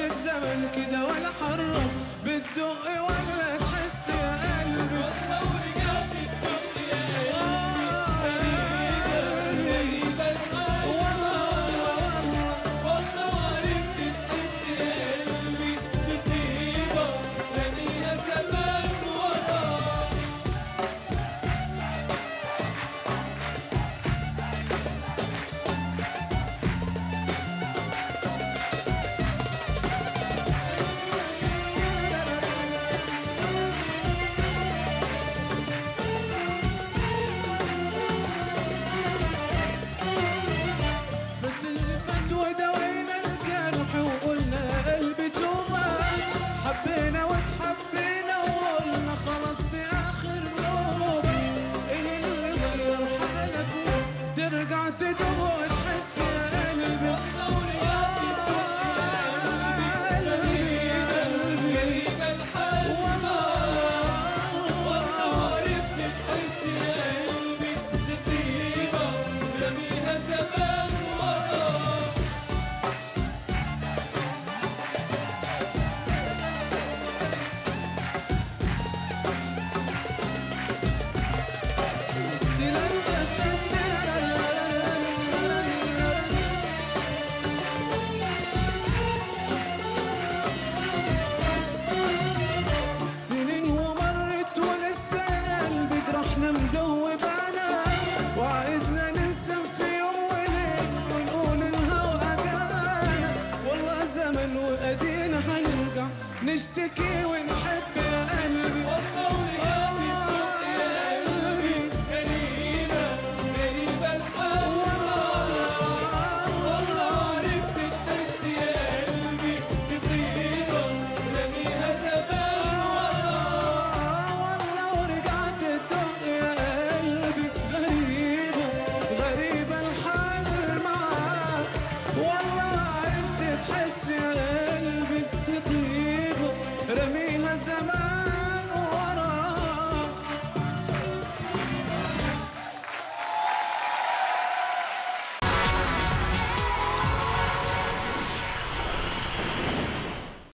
وقفة زمن كده ولا حرة بتدق ولا تحس يا قلبي والله ورجعت تدق يا قلبي غريبة الحال والله وعرفت تحس يا قلبي بطيبة رميها زمان ورا. ودوينا الجرح وقلنا قلبي توبة حبينا وتحبينا وقلنا خلاص دي آخر نوبة. ايه اللي غير حالك ترجع تدوب وتحس يا قلبي غريبة الحال والله عرفت تحس يا قلبي دي طيبة رميها زمان ورا. سنين ومرت ولسه قلبي جرحنا مدوبانا وعايزنا ننسى في يوم وليل ونقول الهوى جانا والله زمن وادينا هنرجع نشتكي ونحب